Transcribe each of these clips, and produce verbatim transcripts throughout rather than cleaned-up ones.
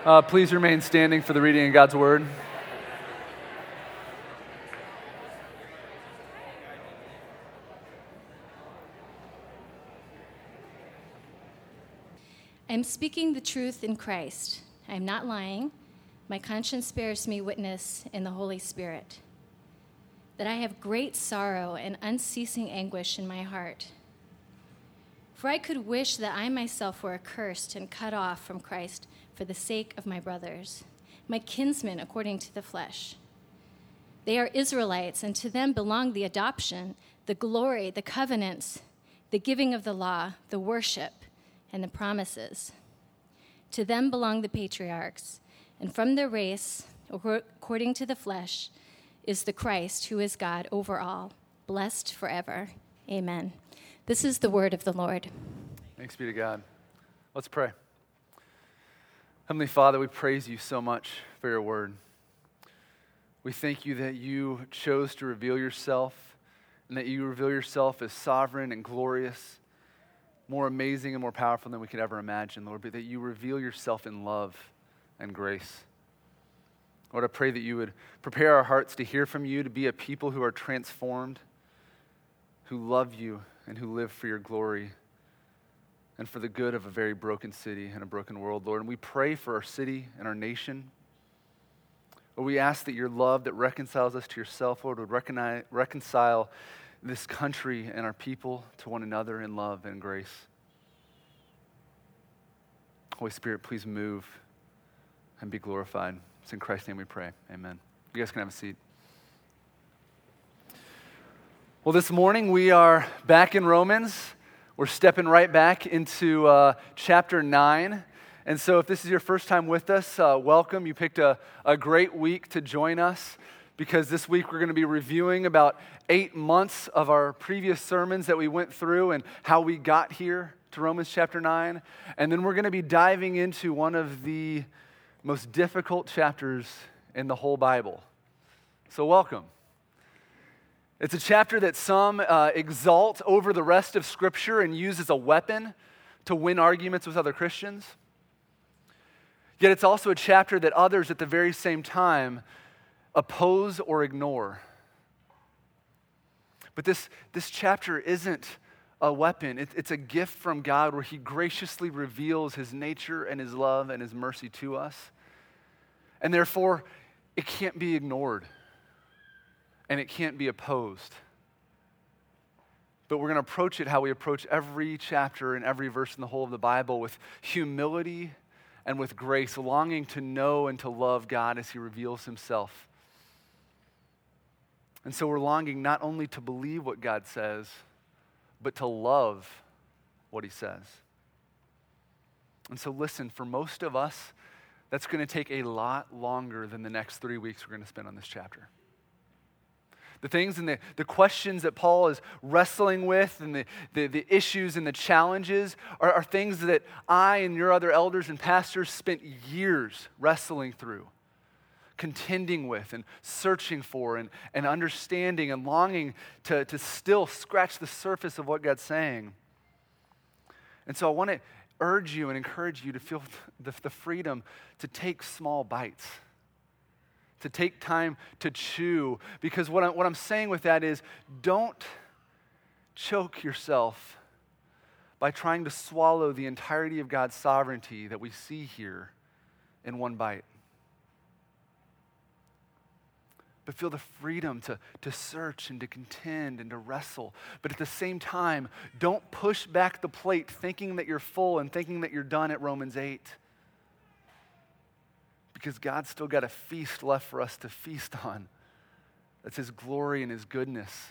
Uh, please remain standing for the reading of God's Word. I am speaking the truth in Christ. I am not lying. My conscience bears me witness in the Holy Spirit that I have great sorrow and unceasing anguish in my heart. For I could wish that I myself were accursed and cut off from Christ for the sake of my brothers, my kinsmen according to the flesh. They are Israelites, and to them belong the adoption, the glory, the covenants, the giving of the law, the worship, and the promises. To them belong the patriarchs, and from their race, according to the flesh, is the Christ who is God over all, blessed forever. Amen. This is the word of the Lord. Thanks be to God. Let's pray. Heavenly Father, we praise you so much for your word. We thank you that you chose to reveal yourself and that you reveal yourself as sovereign and glorious, more amazing and more powerful than we could ever imagine, Lord, but that you reveal yourself in love and grace. Lord, I pray that you would prepare our hearts to hear from you, to be a people who are transformed, who love you and who live for your glory and for the good of a very broken city and a broken world, Lord. And we pray for our city and our nation. Lord, we ask that your love that reconciles us to yourself, Lord, would recognize, reconcile this country and our people to one another in love and grace. Holy Spirit, please move and be glorified. It's in Christ's name we pray. Amen. You guys can have a seat. Well, this morning we are back in Romans. We're stepping right back into uh, chapter nine. And so if this is your first time with us, uh, welcome. You picked a, a great week to join us because this week we're going to be reviewing about eight months of our previous sermons that we went through and how we got here to Romans chapter nine. And then we're going to be diving into one of the most difficult chapters in the whole Bible. So welcome. It's a chapter that some uh, exalt over the rest of Scripture and use as a weapon to win arguments with other Christians. Yet it's also a chapter that others at the very same time oppose or ignore. But this, this chapter isn't a weapon. It, it's a gift from God where he graciously reveals his nature and his love and his mercy to us. And therefore, it can't be ignored. And it can't be opposed. But we're going to approach it how we approach every chapter and every verse in the whole of the Bible, with humility and with grace, longing to know and to love God as he reveals himself. And so we're longing not only to believe what God says, but to love what he says. And so listen, for most of us, that's going to take a lot longer than the next three weeks we're going to spend on this chapter. The things and the, the questions that Paul is wrestling with and the, the, the issues and the challenges are, are things that I and your other elders and pastors spent years wrestling through, contending with and searching for and, and understanding and longing to, to still scratch the surface of what God's saying. And so I want to urge you and encourage you to feel the, the freedom to take small bites, to take time to chew, because what I'm, what I'm saying with that is don't choke yourself by trying to swallow the entirety of God's sovereignty that we see here in one bite. But feel the freedom to, to search and to contend and to wrestle. But at the same time, don't push back the plate thinking that you're full and thinking that you're done at Romans eight. Because God's still got a feast left for us to feast on. That's his glory and his goodness.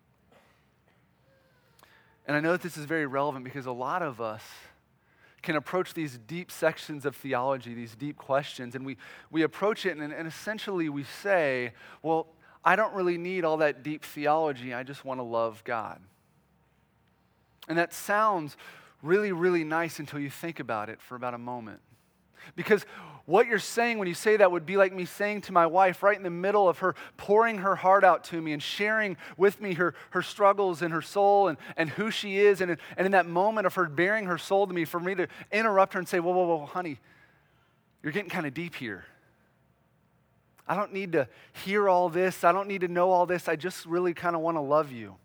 And I know that this is very relevant because a lot of us can approach these deep sections of theology, these deep questions, and we, we approach it and, and essentially we say, well, I don't really need all that deep theology, I just want to love God. And that sounds really, really nice until you think about it for about a moment. Because what you're saying when you say that would be like me saying to my wife right in the middle of her pouring her heart out to me and sharing with me her, her struggles and her soul and, and who she is. And, and in that moment of her bearing her soul to me, for me to interrupt her and say, whoa, whoa, whoa, honey, you're getting kind of deep here. I don't need to hear all this. I don't need to know all this. I just really kind of want to love you.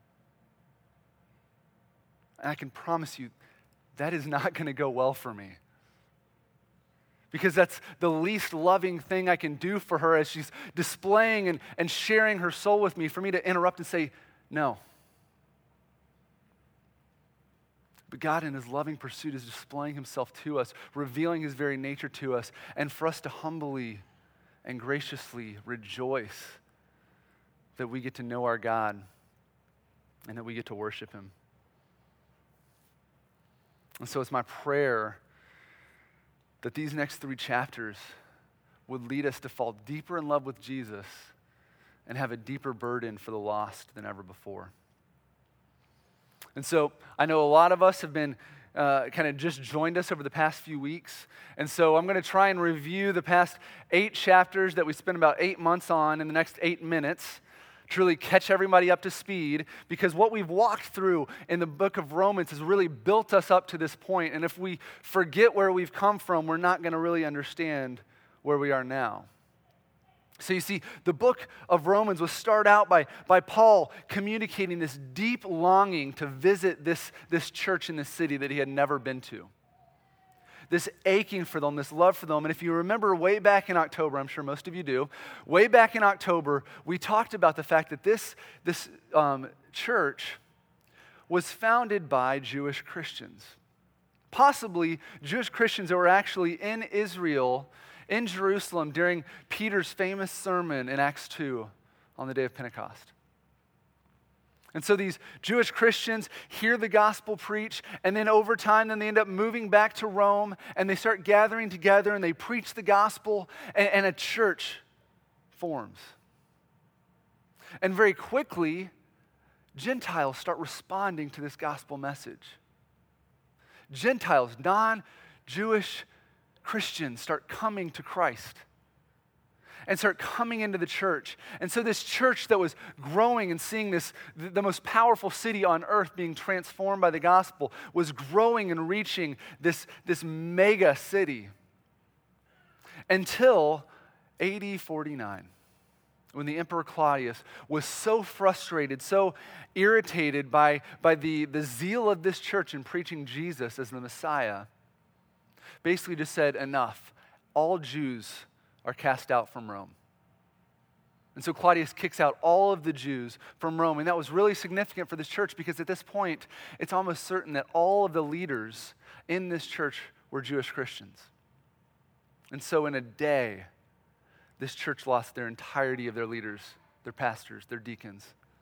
And I can promise you, that is not going to go well for me. Because that's the least loving thing I can do for her as she's displaying and, and sharing her soul with me, for me to interrupt and say, no. But God in his loving pursuit is displaying himself to us, revealing his very nature to us, and for us to humbly and graciously rejoice that we get to know our God and that we get to worship him. And so it's my prayer that these next three chapters would lead us to fall deeper in love with Jesus and have a deeper burden for the lost than ever before. And so I know a lot of us have been uh, kind of just joined us over the past few weeks. And so I'm going to try and review the past eight chapters that we spent about eight months on in the next eight minutes to really catch everybody up to speed, because what we've walked through in the book of Romans has really built us up to this point. And if we forget where we've come from, we're not going to really understand where we are now. So you see, the book of Romans was started out by, by Paul communicating this deep longing to visit this, this church in the city that he had never been to. This aching for them, this love for them. And if you remember way back in October, I'm sure most of you do, way back in October, we talked about the fact that this, this um, church was founded by Jewish Christians. Possibly Jewish Christians that were actually in Israel, in Jerusalem, during Peter's famous sermon in Acts two on the day of Pentecost. And so these Jewish Christians hear the gospel preached, and then over time, then they end up moving back to Rome, and they start gathering together, and they preach the gospel, and, and a church forms. And very quickly, Gentiles start responding to this gospel message. Gentiles, non-Jewish Christians, start coming to Christ and start coming into the church. And so this church that was growing and seeing this, the most powerful city on earth being transformed by the gospel, was growing and reaching this, this mega city until A D forty-nine, when the Emperor Claudius was so frustrated, so irritated by, by the, the zeal of this church in preaching Jesus as the Messiah, basically just said, enough. All Jews are cast out from Rome. And so Claudius kicks out all of the Jews from Rome. And that was really significant for this church, because at this point, it's almost certain that all of the leaders in this church were Jewish Christians. And so in a day, this church lost their entirety of their leaders, their pastors, their deacons.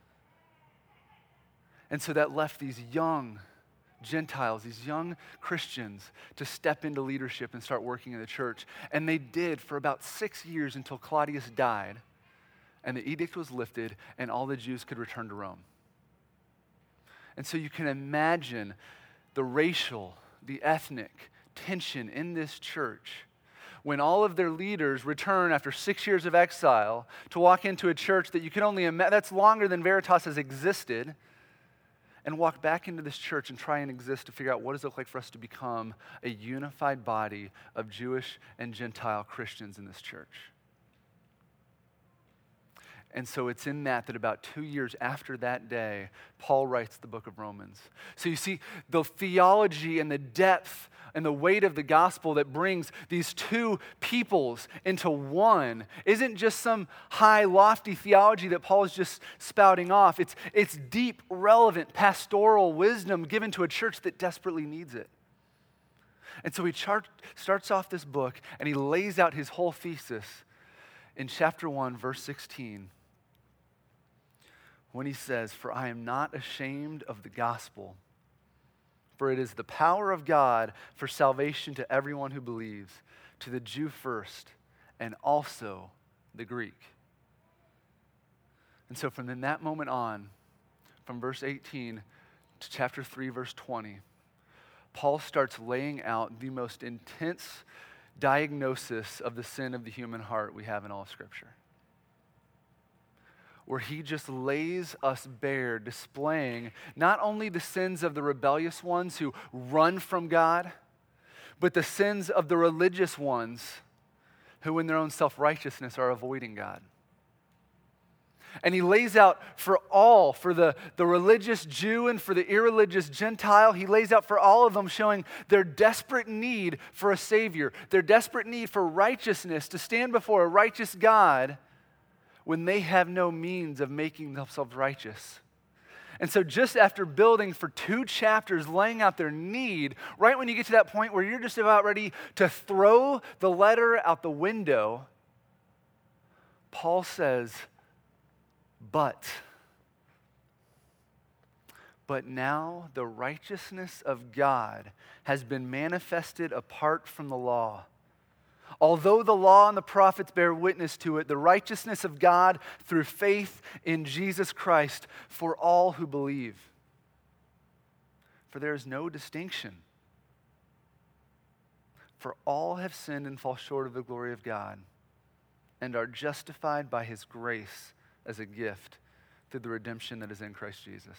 And so that left these young Gentiles, these young Christians, to step into leadership and start working in the church. And they did for about six years until Claudius died, and the edict was lifted, and all the Jews could return to Rome. And so you can imagine the racial, the ethnic tension in this church when all of their leaders return after six years of exile to walk into a church that you can only imagine, that's longer than Veritas has existed, and walk back into this church and try and exist to figure out what does it look like for us to become a unified body of Jewish and Gentile Christians in this church. And so it's in that that about two years after that day, Paul writes the book of Romans. So you see, the theology and the depth and the weight of the gospel that brings these two peoples into one isn't just some high, lofty theology that Paul is just spouting off. It's, it's deep, relevant, pastoral wisdom given to a church that desperately needs it. And so he chart, starts off this book, and he lays out his whole thesis in chapter one, verse sixteen, when he says, "For I am not ashamed of the gospel, for it is the power of God for salvation to everyone who believes, to the Jew first, and also the Greek." And so from then that moment on, from verse eighteen to chapter three, verse twenty, Paul starts laying out the most intense diagnosis of the sin of the human heart we have in all of Scripture, where he just lays us bare, displaying not only the sins of the rebellious ones who run from God, but the sins of the religious ones who in their own self-righteousness are avoiding God. And he lays out for all, for the, the religious Jew and for the irreligious Gentile, he lays out for all of them, showing their desperate need for a Savior, their desperate need for righteousness, to stand before a righteous God when they have no means of making themselves righteous. And so just after building for two chapters, laying out their need, right when you get to that point where you're just about ready to throw the letter out the window, Paul says, But, but now the righteousness of God has been manifested apart from the law. Although the law and the prophets bear witness to it, the righteousness of God through faith in Jesus Christ for all who believe. For there is no distinction. For all have sinned and fall short of the glory of God, and are justified by his grace as a gift through the redemption that is in Christ Jesus.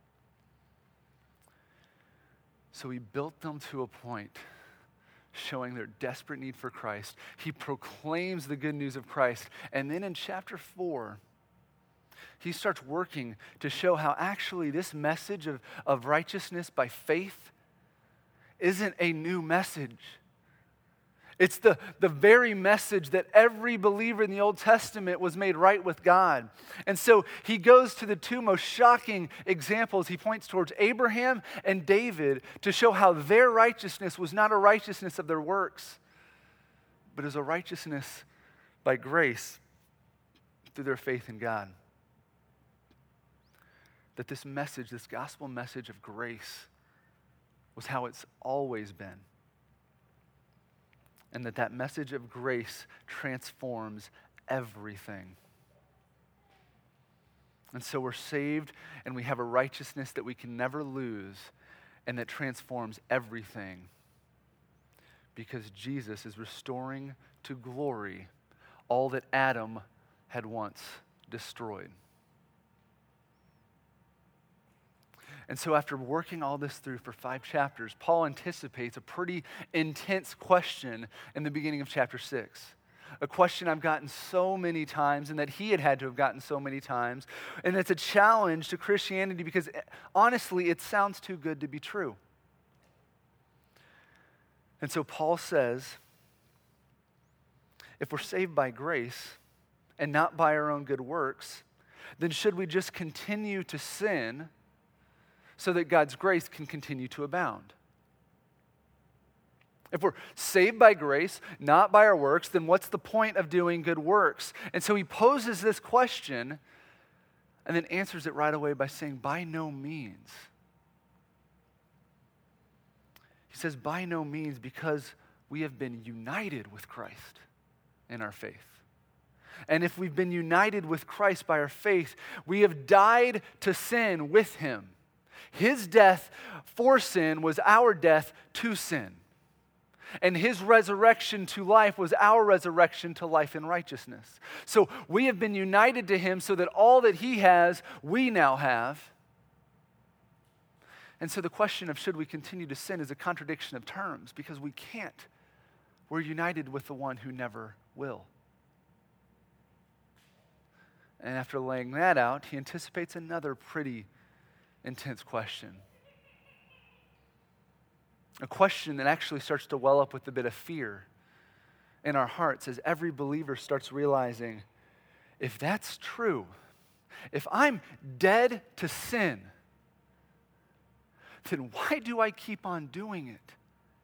So he built them to a point showing their desperate need for Christ. He proclaims the good news of Christ. And then in chapter four, he starts working to show how actually this message of, of righteousness by faith isn't a new message. It's the, the very message that every believer in the Old Testament was made right with God. And so he goes to the two most shocking examples. He points towards Abraham and David to show how their righteousness was not a righteousness of their works, but is a righteousness by grace through their faith in God. That this message, this gospel message of grace, was how it's always been. And that that message of grace transforms everything. And so we're saved and we have a righteousness that we can never lose and that transforms everything. Because Jesus is restoring to glory all that Adam had once destroyed. And so after working all this through for five chapters, Paul anticipates a pretty intense question in the beginning of chapter six. A question I've gotten so many times and that he had had to have gotten so many times. And it's a challenge to Christianity because honestly, it sounds too good to be true. And so Paul says, if we're saved by grace and not by our own good works, then should we just continue to sin so that God's grace can continue to abound? If we're saved by grace, not by our works, then what's the point of doing good works? And so he poses this question and then answers it right away by saying, by no means. He says, by no means, because we have been united with Christ in our faith. And if we've been united with Christ by our faith, we have died to sin with him. His death for sin was our death to sin. And his resurrection to life was our resurrection to life in righteousness. So we have been united to him so that all that he has, we now have. And so the question of should we continue to sin is a contradiction of terms because we can't. We're united with the one who never will. And after laying that out, he anticipates another pretty intense question. A question that actually starts to well up with a bit of fear in our hearts as every believer starts realizing, if that's true, if I'm dead to sin, then why do I keep on doing it?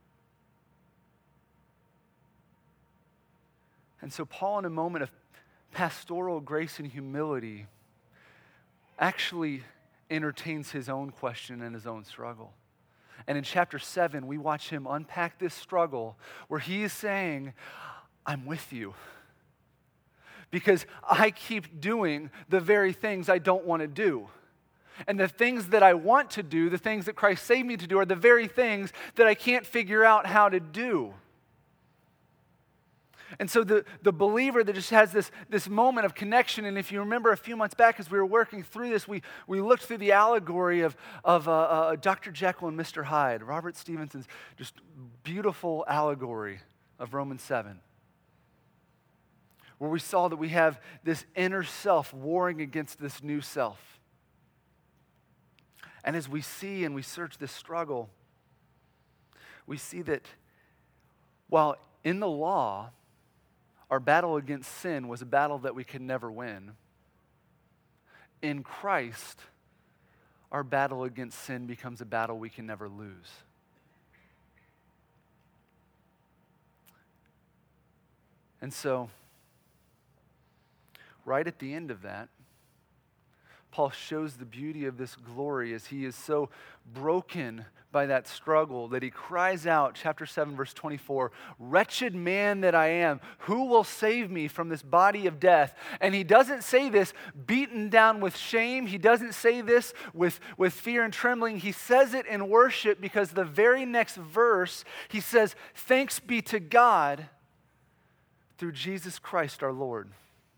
And so Paul, in a moment of pastoral grace and humility, actually entertains his own question and his own struggle. And in chapter seven, we watch him unpack this struggle where he is saying, I'm with you. Because I keep doing the very things I don't want to do. And the things that I want to do, the things that Christ saved me to do, are the very things that I can't figure out how to do. And so the, the believer that just has this, this moment of connection, and if you remember a few months back as we were working through this, we, we looked through the allegory of, of uh, uh, Doctor Jekyll and Mister Hyde, Robert Stevenson's just beautiful allegory of Romans seven, where we saw that we have this inner self warring against this new self. And as we see and we search this struggle, we see that while in the law, our battle against sin was a battle that we could never win, in Christ, our battle against sin becomes a battle we can never lose. And so, right at the end of that, Paul shows the beauty of this glory as he is so broken by that struggle that he cries out, chapter seven, verse twenty-four, "Wretched man that I am, who will save me from this body of death?" And he doesn't say this beaten down with shame. He doesn't say this with, with fear and trembling. He says it in worship because the very next verse, he says, "Thanks be to God through Jesus Christ our Lord."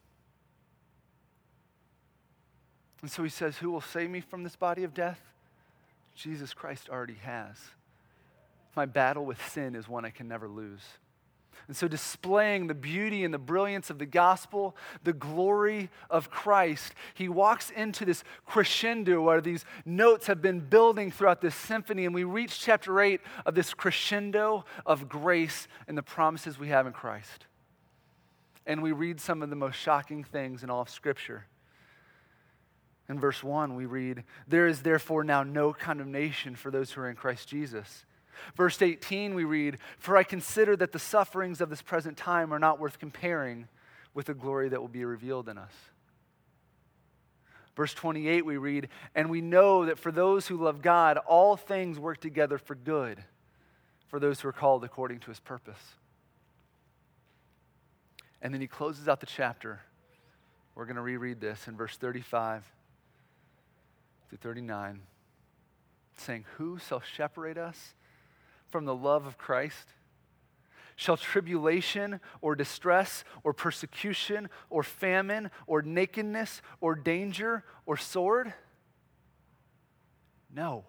And so he says, who will save me from this body of death? Jesus Christ already has. My battle with sin is one I can never lose. And so displaying the beauty and the brilliance of the gospel, the glory of Christ, he walks into this crescendo where these notes have been building throughout this symphony, and we reach chapter eight of this crescendo of grace and the promises we have in Christ. And we read some of the most shocking things in all of Scripture. In verse one, we read, "There is therefore now no condemnation for those who are in Christ Jesus." Verse eighteen, we read, "For I consider that the sufferings of this present time are not worth comparing with the glory that will be revealed in us." Verse twenty-eight, we read, "And we know that for those who love God, all things work together for good, for those who are called according to his purpose." And then he closes out the chapter. We're going to reread this in verse thirty-five to thirty-nine, saying, "Who shall separate us from the love of Christ? Shall tribulation or distress or persecution or famine or nakedness or danger or sword? No.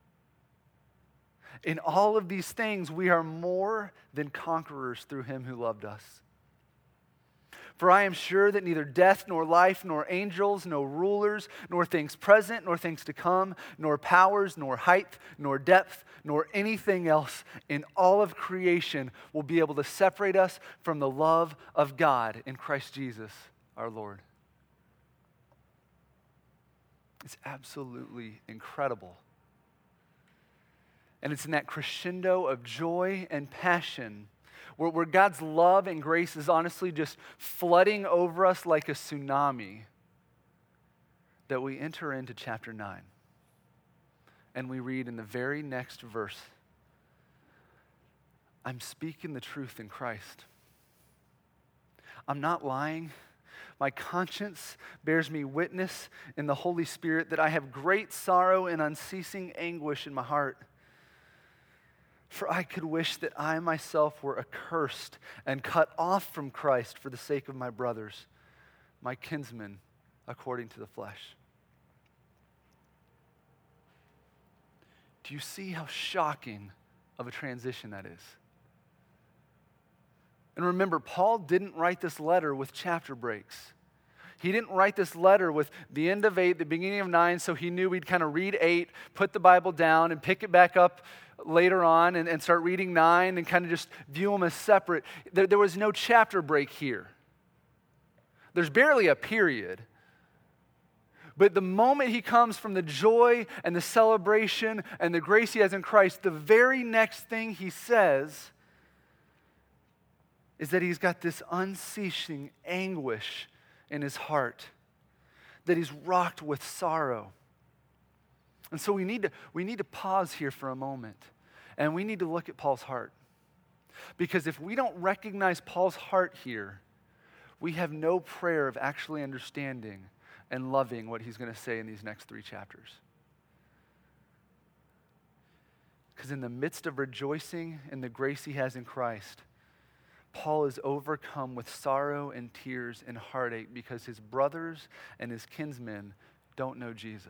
In all of these things we are more than conquerors through him who loved us. For I am sure that neither death, nor life, nor angels, nor rulers, nor things present, nor things to come, nor powers, nor height, nor depth, nor anything else in all of creation will be able to separate us from the love of God in Christ Jesus our Lord." It's absolutely incredible. And it's in that crescendo of joy and passion Where, where God's love and grace is honestly just flooding over us like a tsunami, that we enter into chapter nine. And we read in the very next verse, "I'm speaking the truth in Christ. I'm not lying. My conscience bears me witness in the Holy Spirit that I have great sorrow and unceasing anguish in my heart. For I could wish that I myself were accursed and cut off from Christ for the sake of my brothers, my kinsmen, according to the flesh." Do you see how shocking of a transition that is? And remember, Paul didn't write this letter with chapter breaks. He didn't write this letter with the end of eight, the beginning of nine, so he knew we'd kind of read eight, put the Bible down, and pick it back up later on and, and start reading nine and kind of just view them as separate. There, there was no chapter break here. There's barely a period. But the moment he comes from the joy and the celebration and the grace he has in Christ, the very next thing he says is that he's got this unceasing anguish in his heart, that he's rocked with sorrow. And so we need to we need to pause here for a moment, and we need to look at Paul's heart. Because if we don't recognize Paul's heart here, we have no prayer of actually understanding and loving what he's going to say in these next three chapters. Because in the midst of rejoicing in the grace he has in Christ, Paul is overcome with sorrow and tears and heartache because his brothers and his kinsmen don't know Jesus.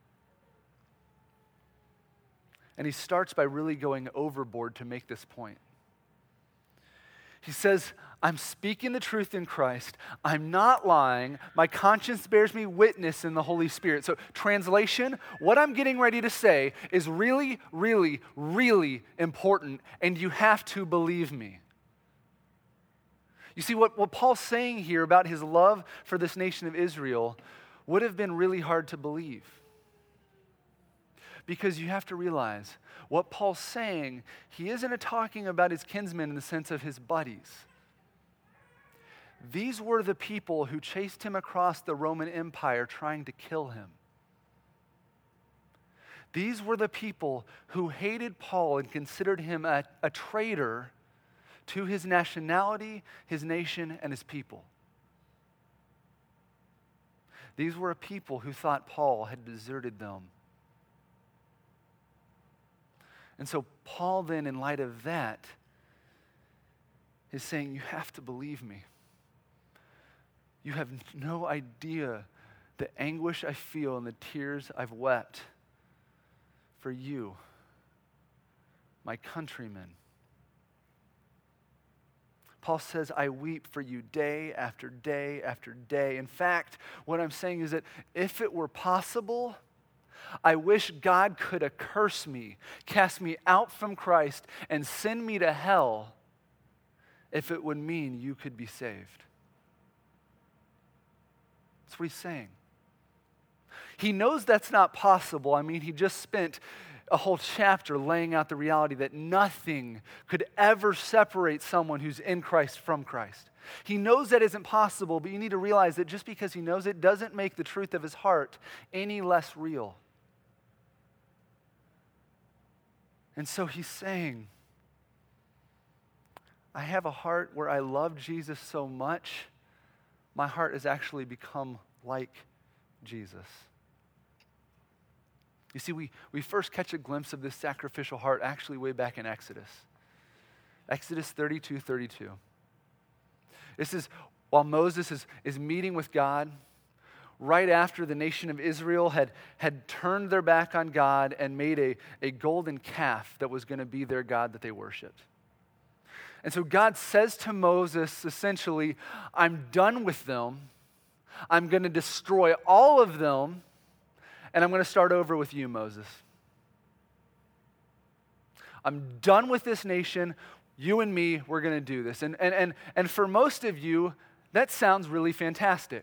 And he starts by really going overboard to make this point. He says, I'm speaking the truth in Christ. I'm not lying. My conscience bears me witness in the Holy Spirit. So, translation, what I'm getting ready to say is really, really, really important, and you have to believe me. You see, what, what Paul's saying here about his love for this nation of Israel would have been really hard to believe. Because you have to realize, what Paul's saying, he isn't talking about his kinsmen in the sense of his buddies. These were the people who chased him across the Roman Empire trying to kill him. These were the people who hated Paul and considered him a, a traitor to his nationality, his nation, and his people. These were a people who thought Paul had deserted them. And so Paul then, in light of that, is saying, you have to believe me. You have no idea the anguish I feel and the tears I've wept for you, my countrymen. Paul says, I weep for you day after day after day. In fact, what I'm saying is that if it were possible, I wish God could accurse me, cast me out from Christ, and send me to hell if it would mean you could be saved. That's what he's saying. He knows that's not possible. I mean, he just spent a whole chapter laying out the reality that nothing could ever separate someone who's in Christ from Christ. He knows that isn't possible, but you need to realize that just because he knows it doesn't make the truth of his heart any less real. And so he's saying, I have a heart where I love Jesus so much, my heart has actually become like Jesus. You see, we, we first catch a glimpse of this sacrificial heart actually way back in Exodus. Exodus thirty-two thirty-two. This is while Moses is, is meeting with God, right after the nation of Israel had, had turned their back on God and made a, a golden calf that was going to be their God that they worshiped. And so God says to Moses, essentially, I'm done with them. I'm going to destroy all of them, and I'm going to start over with you, Moses. I'm done with this nation. You and me, we're going to do this. And, and, and, and for most of you, that sounds really fantastic.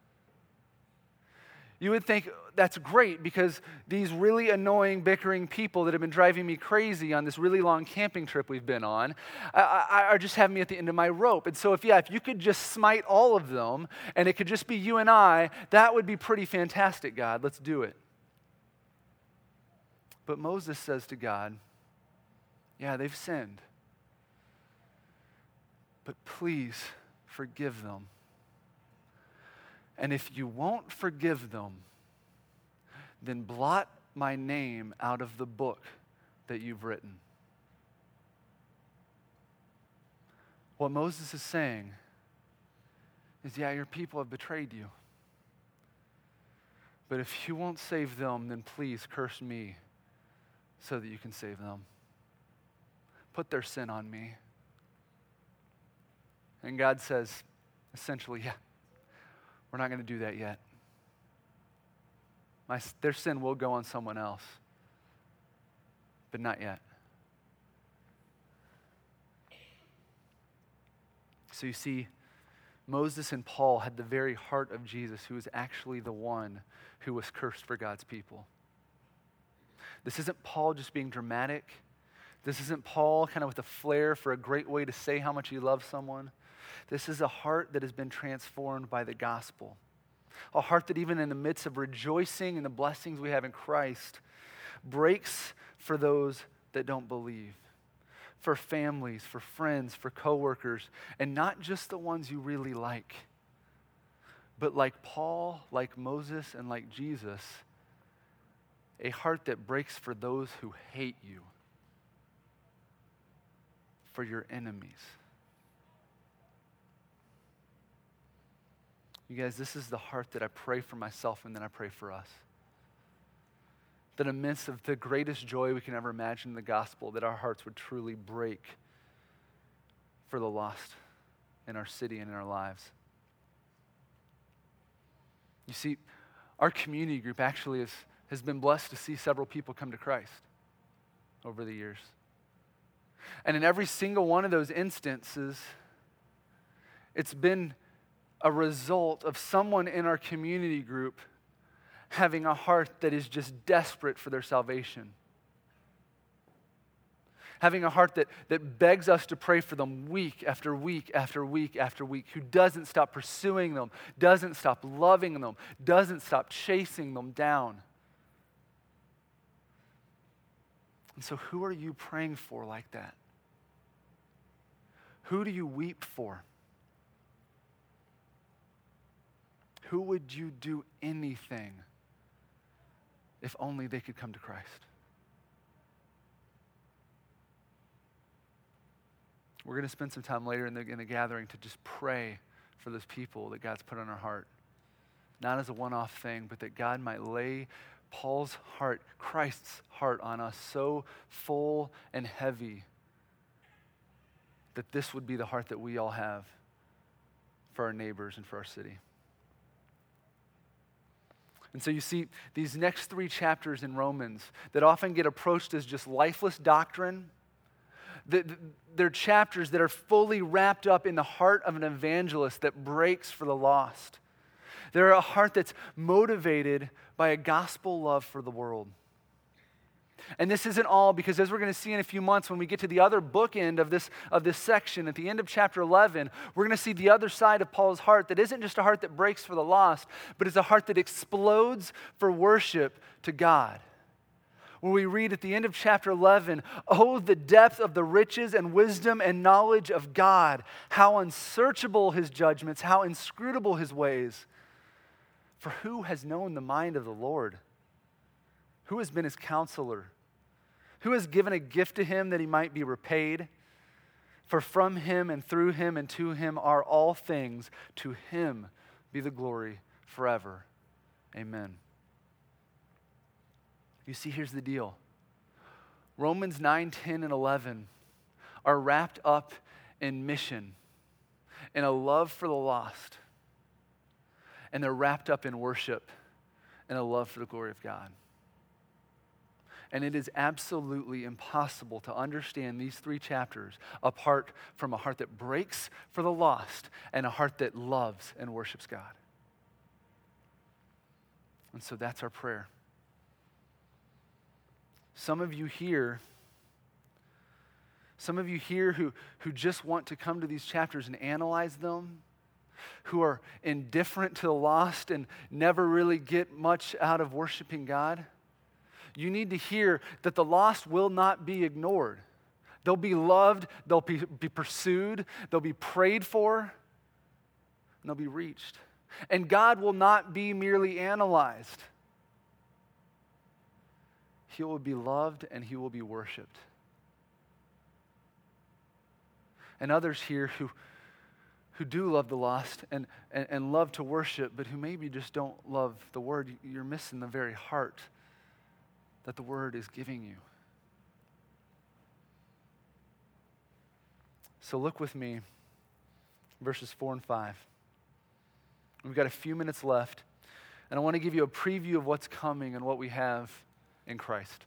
You would think that's great because these really annoying, bickering people that have been driving me crazy on this really long camping trip we've been on I, I, are just having me at the end of my rope. And so if, yeah, if you could just smite all of them and it could just be you and I, that would be pretty fantastic, God. Let's do it. But Moses says to God, yeah, they've sinned, but please forgive them. And if you won't forgive them, then blot my name out of the book that you've written. What Moses is saying is, yeah, your people have betrayed you. But if you won't save them, then please curse me so that you can save them. Put their sin on me. And God says, essentially, yeah, we're not going to do that yet. My, their sin will go on someone else, but not yet. So you see, Moses and Paul had the very heart of Jesus, who was actually the one who was cursed for God's people. This isn't Paul just being dramatic. This isn't Paul kind of with a flair for a great way to say how much he loves someone. This is a heart that has been transformed by the gospel. A heart that even in the midst of rejoicing in the blessings we have in Christ, breaks for those that don't believe. For families, for friends, for coworkers, and not just the ones you really like, but like Paul, like Moses, and like Jesus, a heart that breaks for those who hate you, for your enemies. You guys, this is the heart that I pray for myself and then I pray for us. That in the midst of the greatest joy we can ever imagine in the gospel, that our hearts would truly break for the lost in our city and in our lives. You see, our community group actually is, has been blessed to see several people come to Christ over the years. And in every single one of those instances, it's been a result of someone in our community group having a heart that is just desperate for their salvation. Having a heart that, that begs us to pray for them week after week after week after week, who doesn't stop pursuing them, doesn't stop loving them, doesn't stop chasing them down. And so who are you praying for like that? Who do you weep for? Who would you do anything if only they could come to Christ? We're going to spend some time later in the, in the gathering to just pray for those people that God's put on our heart. Not as a one-off thing, but that God might lay Paul's heart, Christ's heart on us so full and heavy that this would be the heart that we all have for our neighbors and for our city. And so you see these next three chapters in Romans that often get approached as just lifeless doctrine. They're chapters that are fully wrapped up in the heart of an evangelist that breaks for the lost. They're a heart that's motivated by a gospel love for the world. And this isn't all, because as we're going to see in a few months when we get to the other bookend of this, of this section, at the end of chapter eleven, we're going to see the other side of Paul's heart that isn't just a heart that breaks for the lost, but is a heart that explodes for worship to God. Where we read at the end of chapter eleven, "Oh, the depth of the riches and wisdom and knowledge of God, how unsearchable his judgments, how inscrutable his ways. For who has known the mind of the Lord? Who has been his counselor? Who has given a gift to him that he might be repaid? For from him and through him and to him are all things. To him be the glory forever. Amen." You see, here's the deal. Romans nine, ten, and eleven are wrapped up in mission, in a love for the lost. And they're wrapped up in worship and a love for the glory of God. And it is absolutely impossible to understand these three chapters apart from a heart that breaks for the lost and a heart that loves and worships God. And so that's our prayer. Some of you here, some of you here who, who just want to come to these chapters and analyze them, who are indifferent to the lost and never really get much out of worshiping God, you need to hear that the lost will not be ignored. They'll be loved, they'll be, be pursued, they'll be prayed for, and they'll be reached. And God will not be merely analyzed. He will be loved and he will be worshiped. And others here who, who do love the lost and, and, and love to worship, but who maybe just don't love the word, you're missing the very heart that the word is giving you. So look with me, verses four and five. We've got a few minutes left, and I want to give you a preview of what's coming and what we have in Christ.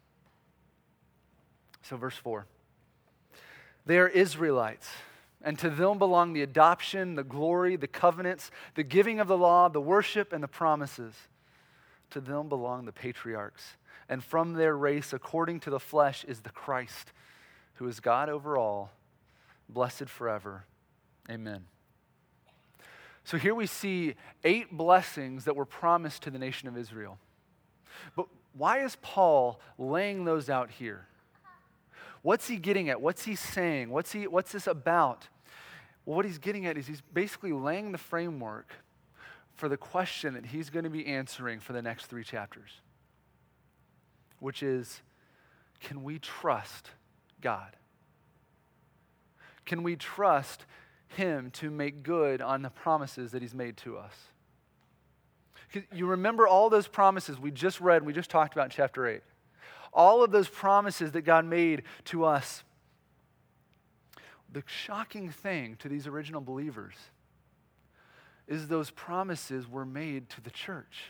So verse four. They are Israelites, and to them belong the adoption, the glory, the covenants, the giving of the law, the worship, and the promises. To them belong the patriarchs, and from their race, according to the flesh, is the Christ, who is God over all, blessed forever. Amen. So here we see eight blessings that were promised to the nation of Israel. But why is Paul laying those out here? What's he getting at? What's he saying? What's he, what's this about? Well, what he's getting at is he's basically laying the framework for the question that he's going to be answering for the next three chapters, which is, can we trust God? Can we trust him to make good on the promises that he's made to us. You remember all those promises we just read, we just talked about in chapter eight. All of those promises that God made to us. The shocking thing to these original believers is those promises were made to the church,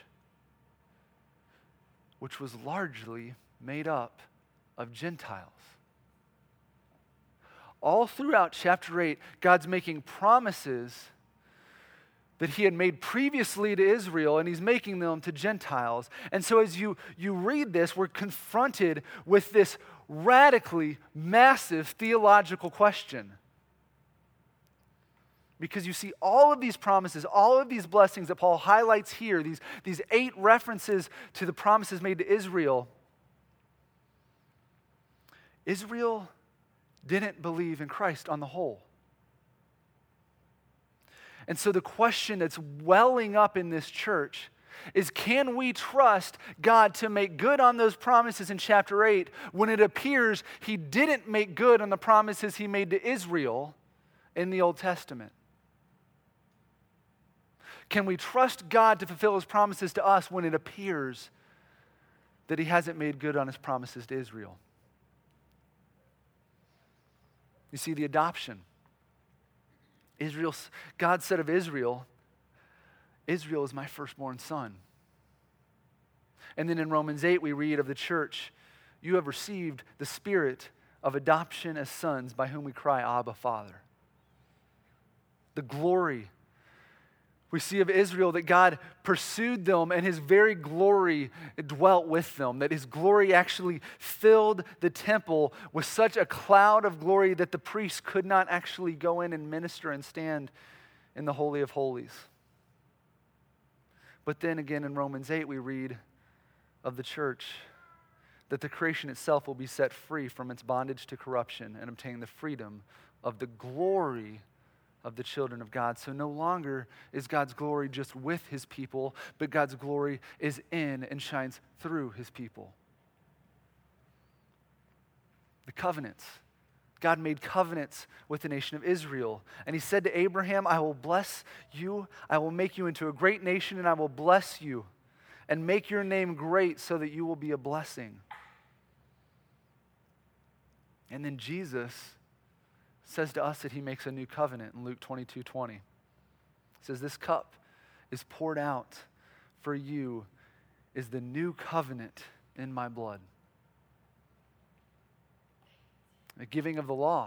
which was largely made up of Gentiles. All throughout chapter eight, God's making promises that he had made previously to Israel, and he's making them to Gentiles. And so as you, you read this, we're confronted with this radically massive theological question. Because you see all of these promises, all of these blessings that Paul highlights here, these, these eight references to the promises made to Israel. Israel didn't believe in Christ on the whole. And so the question that's welling up in this church is, can we trust God to make good on those promises in chapter eight when it appears he didn't make good on the promises he made to Israel in the Old Testament? Can we trust God to fulfill his promises to us when it appears that he hasn't made good on his promises to Israel? You see, the adoption. Israel, God said of Israel, Israel is my firstborn son. And then in Romans eight, we read of the church, you have received the spirit of adoption as sons by whom we cry, Abba, Father. The glory we see of Israel, that God pursued them and his very glory dwelt with them, that his glory actually filled the temple with such a cloud of glory that the priests could not actually go in and minister and stand in the Holy of Holies. But then again in Romans eight, we read of the church that the creation itself will be set free from its bondage to corruption and obtain the freedom of the glory of the children of God. So no longer is God's glory just with his people, but God's glory is in and shines through his people. The covenants. God made covenants with the nation of Israel. And he said to Abraham, I will bless you, I will make you into a great nation, and I will bless you and make your name great so that you will be a blessing. And then Jesus says to us that he makes a new covenant in Luke twenty-two twenty. It says, this cup is poured out for you is the new covenant in my blood. The giving of the law.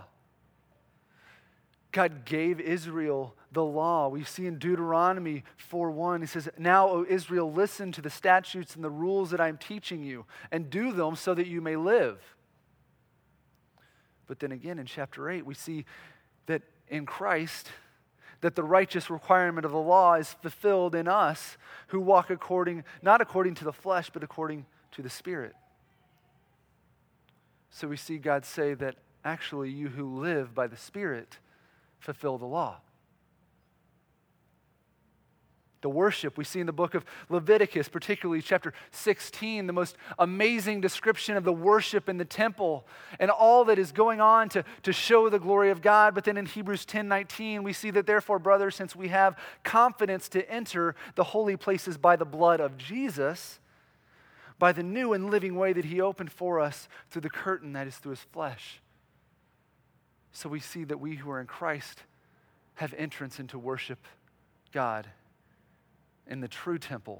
God gave Israel the law. We see in Deuteronomy four one, he says, now, O Israel, listen to the statutes and the rules that I'm teaching you and do them so that you may live. But then again in chapter eight, we see that in Christ, that the righteous requirement of the law is fulfilled in us who walk according, not according to the flesh, but according to the Spirit. So we see God say that actually you who live by the Spirit fulfill the law. The worship we see in the book of Leviticus, particularly chapter sixteen, the most amazing description of the worship in the temple and all that is going on to, to show the glory of God. But then in Hebrews ten nineteen, we see that therefore, brothers, since we have confidence to enter the holy places by the blood of Jesus, by the new and living way that he opened for us through the curtain that is through his flesh. So we see that we who are in Christ have entrance into worship God in the true temple.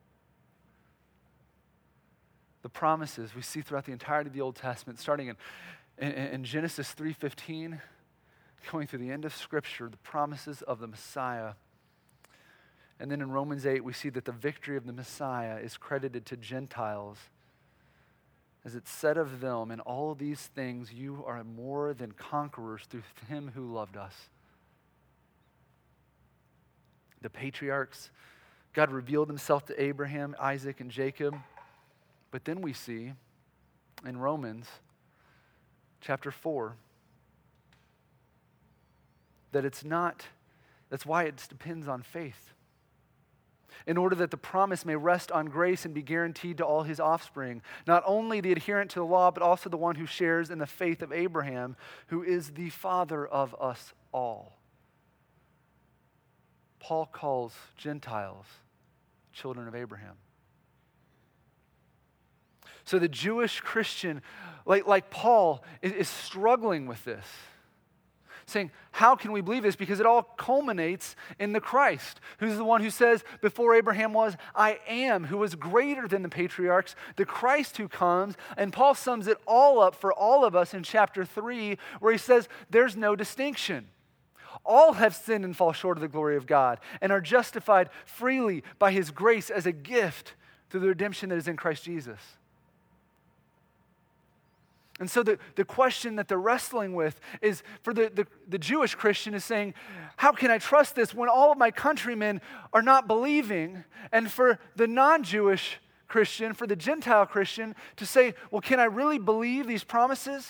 The promises we see throughout the entirety of the Old Testament, starting in, in, in Genesis three fifteen, going through the end of Scripture, the promises of the Messiah. And then in Romans eight, we see that the victory of the Messiah is credited to Gentiles. As it's said of them, in all of these things, you are more than conquerors through him who loved us. The patriarchs, God revealed himself to Abraham, Isaac, and Jacob. But then we see in Romans chapter four that it's not, that's why it depends on faith. In order that the promise may rest on grace and be guaranteed to all his offspring, not only the adherent to the law, but also the one who shares in the faith of Abraham, who is the father of us all. Paul calls Gentiles children of Abraham. So the Jewish Christian, like, like Paul, is, is struggling with this, saying, how can we believe this? Because it all culminates in the Christ, who's the one who says, before Abraham was, I am, who was greater than the patriarchs, the Christ who comes. And Paul sums it all up for all of us in chapter three, where he says, there's no distinction. All have sinned and fall short of the glory of God and are justified freely by his grace as a gift through the redemption that is in Christ Jesus. And so the, the question that they're wrestling with is, for the, the, the Jewish Christian is saying, how can I trust this when all of my countrymen are not believing? And for the non-Jewish Christian, for the Gentile Christian, to say, well, can I really believe these promises?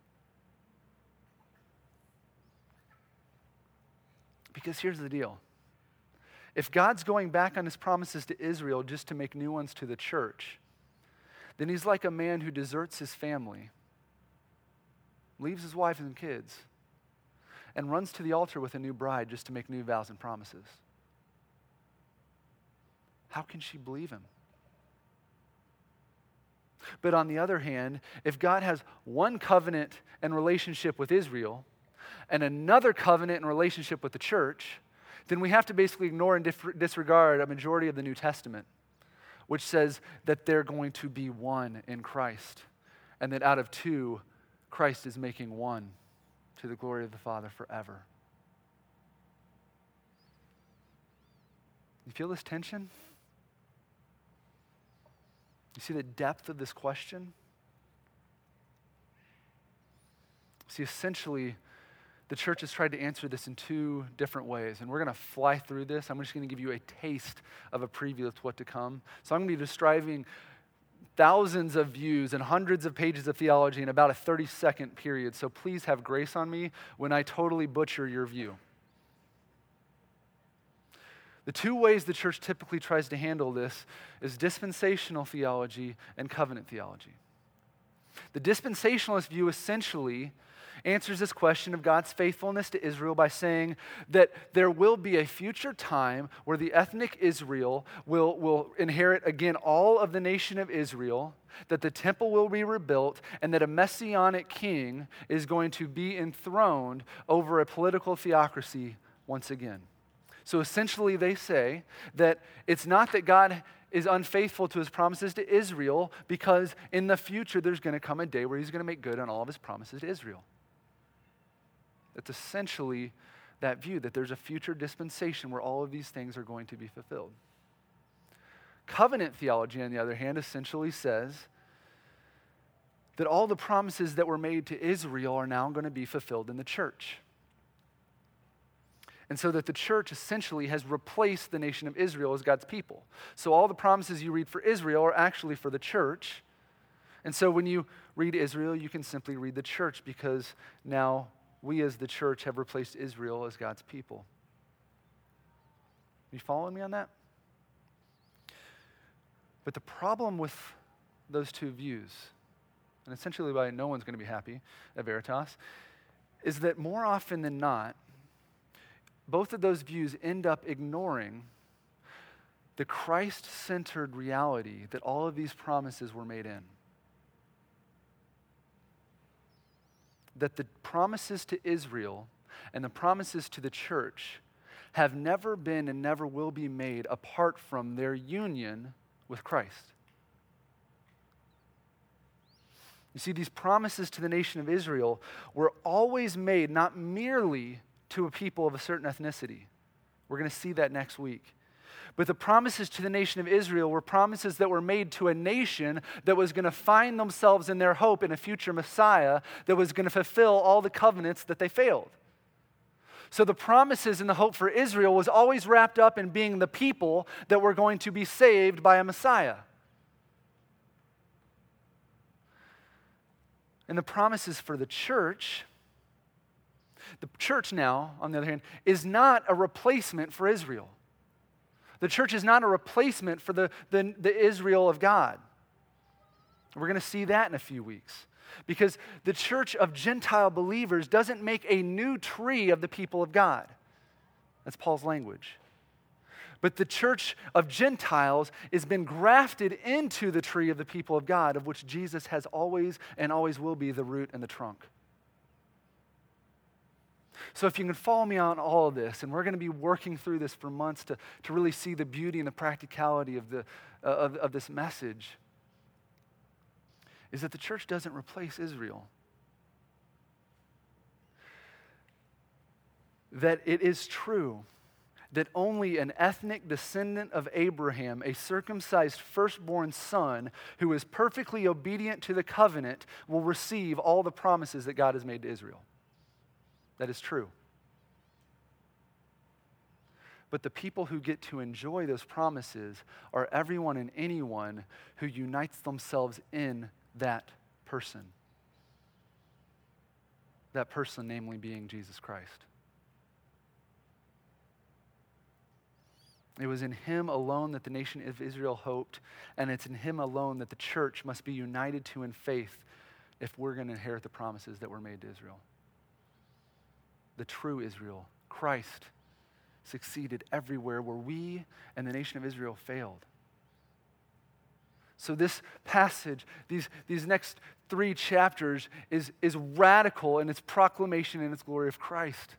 Because here's the deal. If God's going back on his promises to Israel just to make new ones to the church, then he's like a man who deserts his family, leaves his wife and kids, and runs to the altar with a new bride just to make new vows and promises. How can she believe him? But on the other hand, if God has one covenant and relationship with Israel and another covenant and relationship with the church, then we have to basically ignore and dif- disregard a majority of the New Testament, which says that they're going to be one in Christ, and that out of two, Christ is making one to the glory of the Father forever. You feel this tension? You see the depth of this question? See, essentially, the church has tried to answer this in two different ways, and we're going to fly through this. I'm just going to give you a taste of a preview of what's to come. So I'm going to be describing thousands of views and hundreds of pages of theology in about a thirty-second period. So please have grace on me when I totally butcher your view. The two ways the church typically tries to handle this is dispensational theology and covenant theology. The dispensationalist view essentially answers this question of God's faithfulness to Israel by saying that there will be a future time where the ethnic Israel will, will inherit again all of the nation of Israel, that the temple will be rebuilt, and that a messianic king is going to be enthroned over a political theocracy once again. So essentially they say that it's not that God is unfaithful to his promises to Israel, because in the future there's going to come a day where he's going to make good on all of his promises to Israel. It's essentially that view, that there's a future dispensation where all of these things are going to be fulfilled. Covenant theology, on the other hand, essentially says that all the promises that were made to Israel are now going to be fulfilled in the church. And so that the church essentially has replaced the nation of Israel as God's people. So all the promises you read for Israel are actually for the church. And so when you read Israel, you can simply read the church, because now we as the church have replaced Israel as God's people. You following me on that? But the problem with those two views, and essentially why no one's going to be happy at Veritas, is that more often than not, both of those views end up ignoring the Christ-centered reality that all of these promises were made in. That the promises to Israel and the promises to the church have never been and never will be made apart from their union with Christ. You see, these promises to the nation of Israel were always made not merely to a people of a certain ethnicity. We're going to see that next week. But the promises to the nation of Israel were promises that were made to a nation that was going to find themselves in their hope in a future Messiah that was going to fulfill all the covenants that they failed. So the promises and the hope for Israel was always wrapped up in being the people that were going to be saved by a Messiah. And the promises for the church, the church now, on the other hand, is not a replacement for Israel. The church is not a replacement for the, the, the Israel of God. We're going to see that in a few weeks. Because the church of Gentile believers doesn't make a new tree of the people of God. That's Paul's language. But the church of Gentiles has been grafted into the tree of the people of God, of which Jesus has always and always will be the root and the trunk. So if you can follow me on all of this, and we're going to be working through this for months to, to really see the beauty and the practicality of, the, uh, of, of this message, is that the church doesn't replace Israel. That it is true that only an ethnic descendant of Abraham, a circumcised firstborn son who is perfectly obedient to the covenant, will receive all the promises that God has made to Israel. That is true. But the people who get to enjoy those promises are everyone and anyone who unites themselves in that person. That person, namely, being Jesus Christ. It was in him alone that the nation of Israel hoped, and it's in him alone that the church must be united to in faith if we're going to inherit the promises that were made to Israel. The true Israel, Christ, succeeded everywhere where we and the nation of Israel failed. So this passage, these, these next three chapters, is, is radical in its proclamation and its glory of Christ.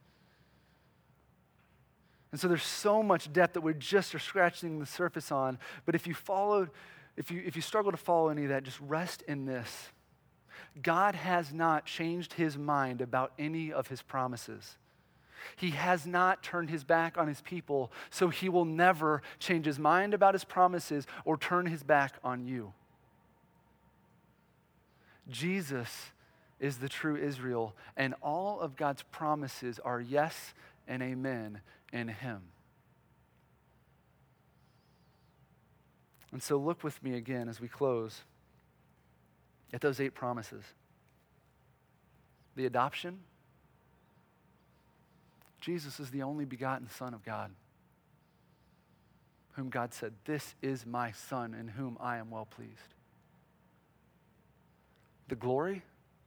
And so there's so much depth that we just are scratching the surface on. But if you followed, if you if you struggle to follow any of that, just rest in this. God has not changed his mind about any of his promises. He has not turned his back on his people, so he will never change his mind about his promises or turn his back on you. Jesus is the true Israel, and all of God's promises are yes and amen in him. And so look with me again as we close at those eight promises. The adoption. Jesus is the only begotten Son of God, whom God said, "This is my Son in whom I am well pleased." The glory.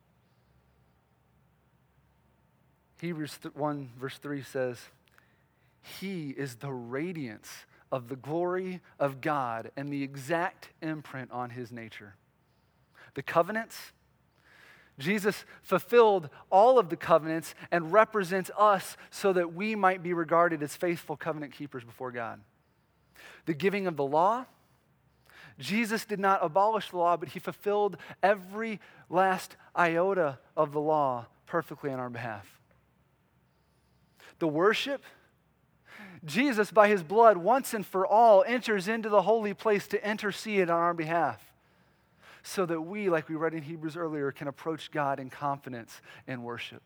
Hebrews one verse three says, "He is the radiance of the glory of God and the exact imprint on his nature." The covenants. Jesus fulfilled all of the covenants and represents us so that we might be regarded as faithful covenant keepers before God. The giving of the law. Jesus did not abolish the law, but he fulfilled every last iota of the law perfectly on our behalf. The worship. Jesus, by his blood, once and for all, enters into the holy place to intercede on our behalf, so that we, like we read in Hebrews earlier, can approach God in confidence and worship.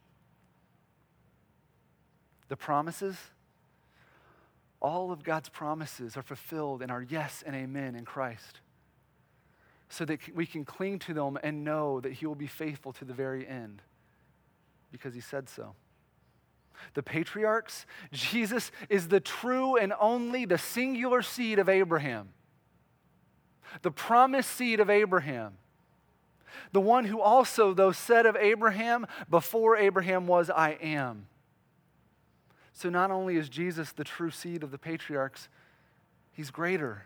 The promises, all of God's promises are fulfilled and are yes and amen in Christ, so that we can cling to them and know that he will be faithful to the very end, because he said so. The patriarchs, Jesus is the true and only, the singular seed of Abraham. The promised seed of Abraham. The one who also, though, said of Abraham, "Before Abraham was, I am." So not only is Jesus the true seed of the patriarchs, he's greater.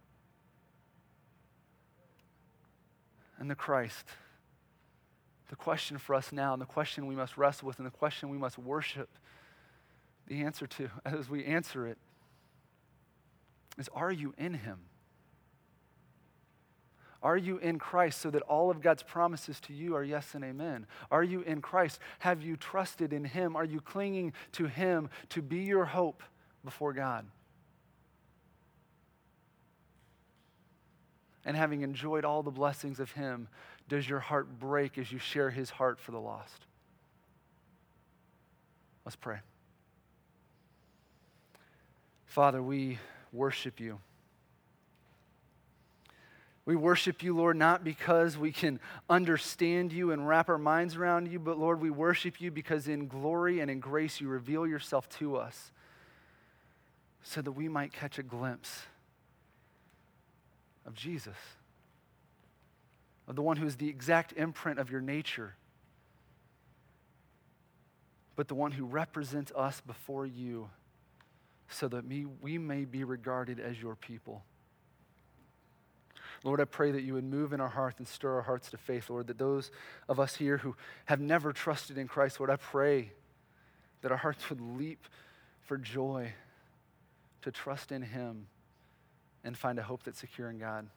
And the Christ. The question for us now, and the question we must wrestle with, and the question we must worship the answer to as we answer it, is, are you in him? Are you in Christ so that all of God's promises to you are yes and amen? Are you in Christ? Have you trusted in him? Are you clinging to him to be your hope before God? And having enjoyed all the blessings of him, does your heart break as you share his heart for the lost? Let's pray. Father, we worship you. We worship you, Lord, not because we can understand you and wrap our minds around you, but Lord, we worship you because in glory and in grace you reveal yourself to us so that we might catch a glimpse of Jesus, of the one who is the exact imprint of your nature, but the one who represents us before you so that me, we may be regarded as your people. Lord, I pray that you would move in our hearts and stir our hearts to faith, Lord, that those of us here who have never trusted in Christ, Lord, I pray that our hearts would leap for joy to trust in him and find a hope that's secure in God.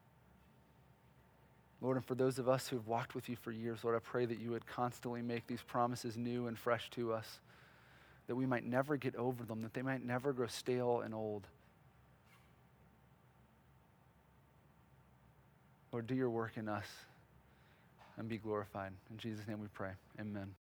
Lord, and for those of us who have walked with you for years, Lord, I pray that you would constantly make these promises new and fresh to us, that we might never get over them, that they might never grow stale and old. Lord, do your work in us and be glorified. In Jesus' name we pray. Amen.